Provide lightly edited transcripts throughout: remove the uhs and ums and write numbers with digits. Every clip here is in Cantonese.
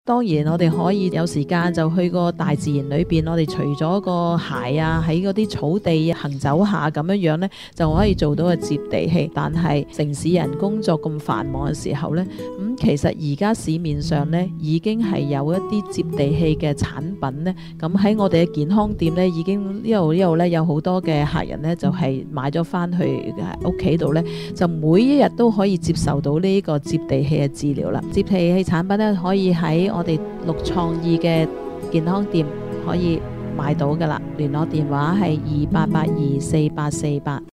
當然我哋可以有時間就去個大自然裏邊，我哋除咗個鞋啊，喺嗰啲草地行走下咁樣呢，就可以做到個接地氣。但係城市人工作咁繁忙嘅時候呢，其實而家市面上呢已經係有一啲接地氣嘅產品呢。咁喺我哋嘅健康店呢，已經一路呢有好多嘅客人呢，就係買咗翻去屋企度呢，就每一日都可以接受到呢個接地氣嘅治療啦。接地氣產品呢，可以喺我哋綠創意嘅健康店可以買到噶啦，聯絡電話係28824848。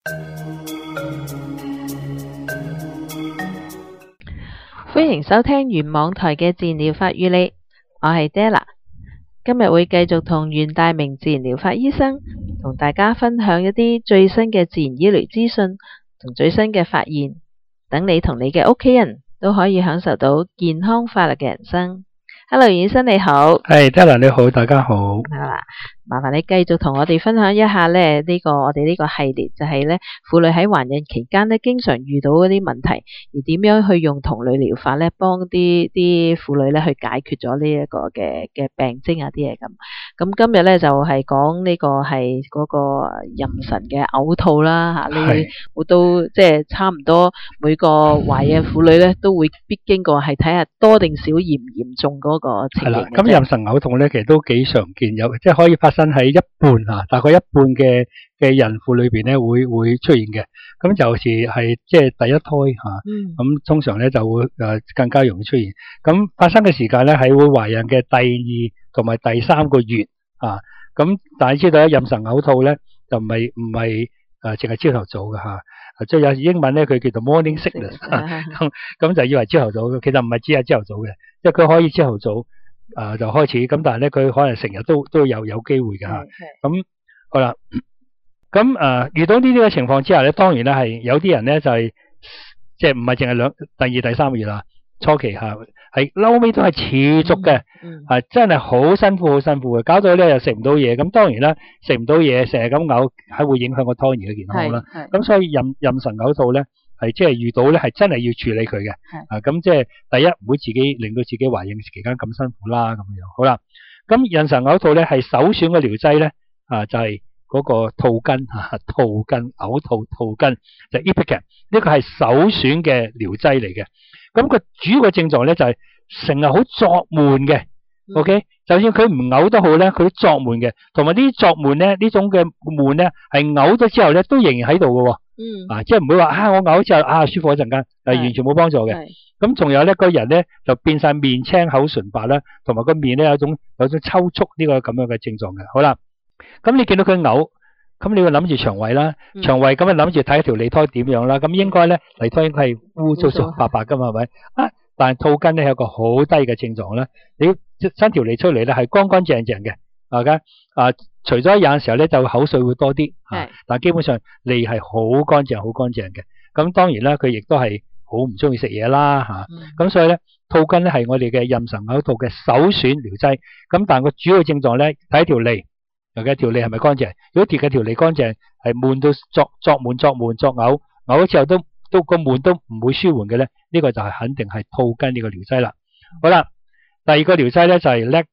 歡迎收聽原網台嘅自然療法與你，我係 Della， 今日會繼續同袁大明自然療法醫生同大家分享一啲最新嘅自然醫療資訊同最新嘅發現，等你同你嘅屋企人都可以享受到健康快樂嘅人生。Hello， 袁醫生你好。 係，Della你好，大家好。 係啦，麻煩你繼續同我哋分享一下咧，我哋呢個系列就係咧，婦女喺懷孕期間咧，經常遇到嗰啲問題，而點樣去用同類療法咧，幫啲婦女咧去解決咗呢一個嘅病徵啊啲嘢咁。咁今日咧就係講呢個係嗰個妊娠嘅嘔吐啦吓，呢我都即係差唔多每個懷孕婦女咧都會必經過，係睇下多定少嚴唔嚴重嗰個情形。 咁妊娠嘔吐咧，其實都幾常見，有即係可以發生喺一半吓，大概一半嘅孕婦裏邊咧會出現嘅。咁尤其係即係第一胎吓，咁通常咧就會更加容易出現。咁發生嘅時間咧係會懷孕嘅第2同埋第3個月啊。咁但係知道咧，妊娠嘔吐咧就唔係淨係朝頭早嘅吓，即係有英文咧佢叫做 morning sickness， 咁就以為朝頭早嘅，其實唔係只係朝頭早嘅，即係佢可以朝頭早就開始，咁但係咧佢可能成日都有機會嘅吓。咁好啦，咁遇到呢啲嘅情況之下咧，當然咧係有啲人咧就係即係唔係淨係第2、第3個月啦，初期吓係嬲尾都係持續嘅，真係好辛苦嘅，搞到咧又食唔到嘢。咁當然啦，食唔到嘢成日咁嘔，係會影響個胎兒嘅健康啦。咁所以妊娠嘔吐咧係即係遇到咧係真係要處理佢嘅。咁即係第一唔會自己令到自己懷孕期間咁辛苦啦咁樣。好啦，咁妊娠嘔吐咧係首選嘅療劑咧就係嗰個吐根嘔吐吐根就係 Ipecac， 呢個係首選嘅療劑嚟嘅。咁佢主要嘅症狀咧就係成日好作悶嘅，OK， 就算佢唔嘔都好咧，佢都作悶嘅，同埋呢啲作悶咧，呢種嘅悶咧係嘔咗之後咧都仍然喺度嘅，即係唔會話我嘔之後舒服一陣間，完全冇幫助嘅。咁仲有咧個人咧就變晒面青口唇白啦，同埋個面咧有種抽搐呢個咁樣嘅症狀嘅。好啦，咁你見到佢嘔，咁你會諗住腸胃啦，腸胃咁啊諗住睇條脷苔點樣啦，咁應該咧脷苔應該係污糟糟白白噶嘛，係咪？但係吐根咧有一個好低嘅症狀咧，你伸條脷出嚟咧係乾乾淨淨嘅，OK，除咗有陣時候咧就口水會多啲，但係基本上脷係好乾淨嘅。咁當然啦，佢亦都係好唔中意食嘢啦咁所以咧吐根咧係我哋嘅妊娠嘔吐嘅首選療劑。咁但係個主要症狀咧睇條脷。條脷係咪乾淨？如果條脷乾淨，係悶到作嘔咗之後都個悶都唔會舒緩嘅咧，呢個就係肯定係吐根呢個療劑啦。好啦，第二個療劑咧就係 Leg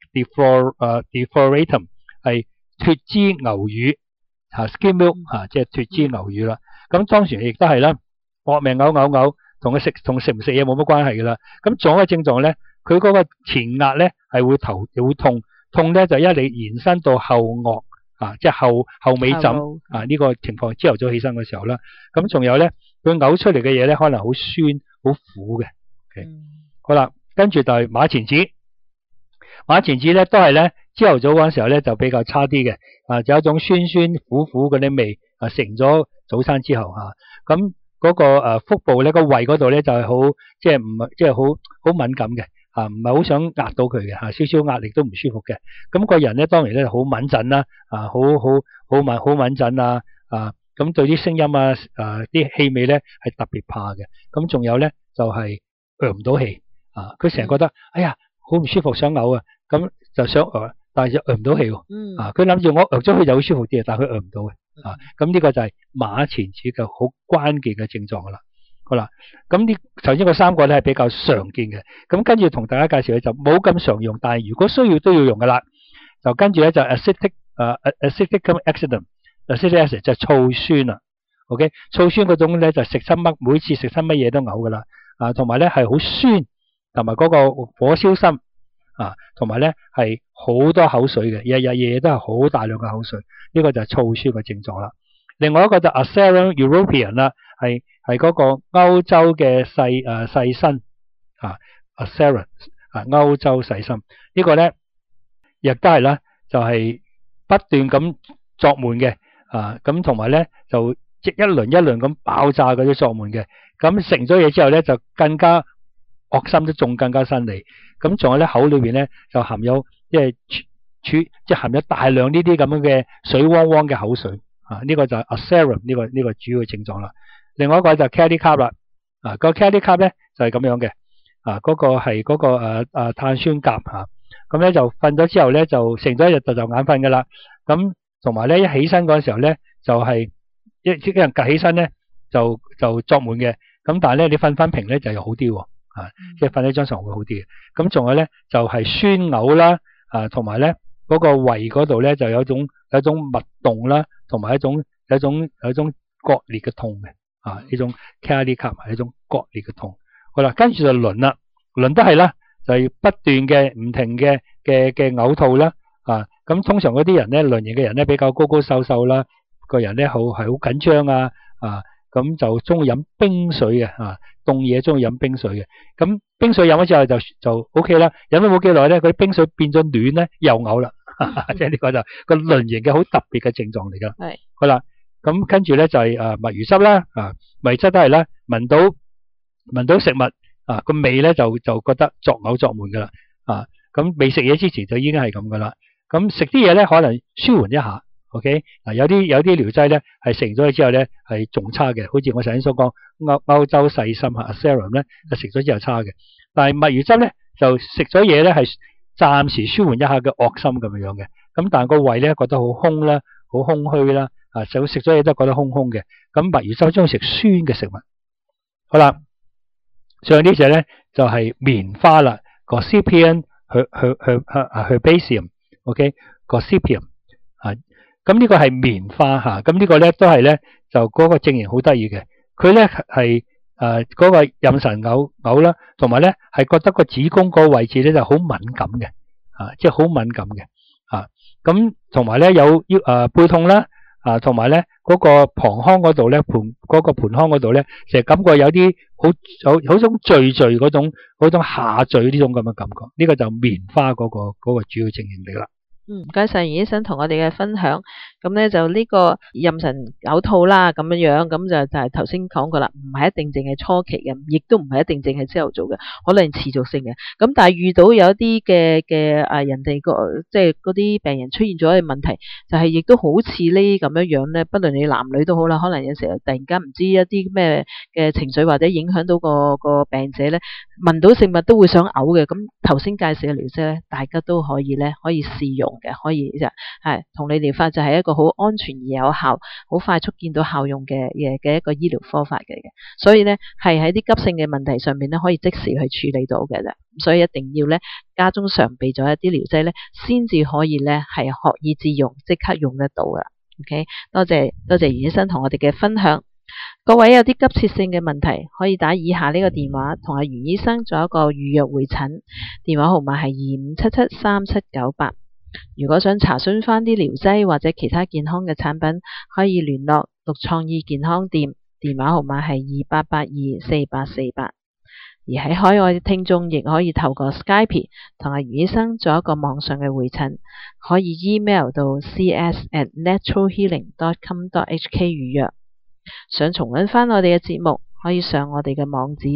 Deforatum， 係脫脂牛乳skim milk 即係脫脂牛乳啦。咁當時亦都係啦，搏命嘔，同食唔食嘢冇乜關係噶啦。咁仲有一個症狀咧，佢嗰個前額咧係會頭會痛咧就一嚟延伸到後顎即係後尾枕呢個情況，朝頭早起身嘅時候啦。咁仲有咧，佢嘔出嚟嘅嘢咧可能好酸好苦嘅。好啦，跟住就係馬錢子咧都係咧朝頭早嗰陣時候咧就比較差啲嘅，就有一種酸苦嗰啲味食咗早餐之後咁嗰個腹部咧個胃嗰度咧就係好即係唔係即係好敏感嘅。唔係好想壓到佢嘅，少少壓力都唔舒服嘅。咁個人咧當然咧好敏陣啦，好敏陣咁對啲聲音啲氣味咧係特別怕嘅。咁仲有咧就係唔到氣，佢成日覺得哎呀好唔舒服想嘔啊，咁就想但係就唔到氣喎。佢諗住我咗佢就會舒服啲，但係佢唔到嘅。咁呢個就係馬錢子嘅好關鍵嘅症狀噶啦。 好啦，咁呢頭先嗰三個咧係比較常見嘅，咁跟住同大家介紹嘅就冇咁常用，但係如果需要都要用噶啦。就跟住咧就 acetic acid 就係醋酸啦。OK， 醋酸嗰種咧就食親每次食親乜嘢都嘔噶啦，同埋咧係好酸，同埋嗰個火燒心，同埋咧係好多口水嘅，日日夜夜都係好大量嘅口水，呢個就係醋酸嘅症狀啦。另外一個就 Asarum europaeum 啦，係嗰個歐洲嘅細參，Asarum 歐洲細參，呢個咧亦都係啦，就係不斷咁作悶嘅，咁同埋咧就即一輪一輪咁爆炸嗰啲作悶嘅，咁食咗嘢之後咧就更加惡心，都仲更加辛利，咁仲有咧口裏邊咧就含有即係含有大量呢啲咁樣嘅水汪汪嘅口水。呢個就係 Asarum 呢個主要嘅症狀啦。另外一個就 Caldicap 啦，個 Caldicap 咧就係咁樣嘅，嗰個係嗰個碳酸鉀嚇，咁咧就瞓咗之後咧就成咗一日就眼瞓噶啦，咁同埋咧一起身嗰陣時候咧就係一人趌起身咧就作悶嘅，咁但係咧你瞓翻平咧就又好啲喎，即係瞓喺張床會好啲嘅。咁仲有咧就係酸嘔啦，同埋咧嗰個胃嗰度咧就有一種脈動啦。同埋有一種割裂嘅痛嘅，呢種 Caldicap 係一種割裂嘅痛。好啦，跟住就輪啦，輪都係啦，就係不斷嘅唔停嘅嘔吐啦，咁通常嗰啲人咧，輪型嘅人咧比較高高瘦瘦啦，個人咧係好緊張咁就中意飲冰水嘅，凍嘢中意飲冰水嘅，咁冰水飲咗之後就 OK 啦，飲咗冇幾耐咧，嗰啲冰水變咗暖咧又嘔啦。即係呢個就個輪型嘅好特別嘅症狀嚟噶。係好啦，咁跟住咧就係墨魚汁啦，墨魚汁都係啦，聞到食物個味咧就覺得作嘔作悶噶啦，咁未食嘢之前就已經係咁噶啦。咁食啲嘢咧可能舒緩一下 ，OK， 有啲療劑咧係食咗之後咧係仲差嘅，好似我頭先所講歐洲細參Asarum 咧食咗之後差嘅，但係墨魚汁咧就食咗嘢咧係暫時舒緩一下嘅惡心咁樣嘅，咁但係個胃咧覺得好空啦，好空虛啦，就食咗嘢都覺得空空嘅。咁墨魚汁中意食酸嘅食物。好啦，上呢隻咧就係棉花啦 ，Gossypium herbaceum，OK，Gossypium 咁呢個係棉花嚇，咁呢個咧都係咧就嗰個症型好得意嘅，佢咧係。嗰個妊娠嘔啦，同埋咧係覺得個子宮個位置咧就好敏感嘅，即係好敏感嘅，咁同埋咧有背痛啦，同埋咧嗰個膀胱嗰度咧盆腔嗰度咧，成日感覺有啲好種聚嗰種下墜呢種咁嘅感覺，呢個就棉花嗰個主要症型嚟啦。 唔該晒袁醫生同我哋嘅分享，咁咧就呢個妊娠嘔吐啦咁樣，咁就係頭先講過啦，唔係一定淨係初期嘅，亦都唔係一定淨係朝頭早嘅，可能持續性嘅。咁但係遇到有一啲嘅人哋即係嗰啲病人出現咗嘅問題，就係亦都好似呢咁樣咧，不論你男女都好啦，可能有時候突然間唔知一啲咩嘅情緒或者影響到個病者咧，聞到食物都會想嘔嘅。咁頭先介紹嘅療劑咧，大家都可以試用。可以就係同你療法就係一個好安全而有效、好快速見到效用嘅一個醫療方法嚟嘅，所以咧係喺啲急性嘅問題上面咧可以即時去處理到嘅啫，所以一定要咧家中常備咗一啲療劑咧，先至可以咧係學以致用，即刻用得到噶。OK， 多謝袁醫生同我哋嘅分享。各位有啲急切性嘅問題，可以打以下呢個電話同阿袁醫生做一個預約會診，電話號碼係25773798。如果想查詢翻啲療劑或者其他健康嘅產品，可以聯絡綠創意健康店，電話號碼係28824848。而喺海外嘅聽眾亦可以透過 Skype 同阿袁醫生做一個網上嘅會診，可以 email 到 cs@naturalhealing.com.hk 預約。想重溫翻我哋嘅節目，可以上我哋嘅網址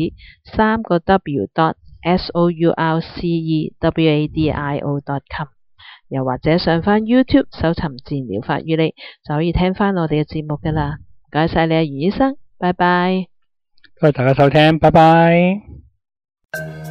3w.sourcewadio.com。又或者上返 YouTube 搜尋自然療法與你，就可以聽返我哋嘅節目噶啦。唔該晒你啊，袁醫生，拜拜。 多謝大家收聽，拜拜。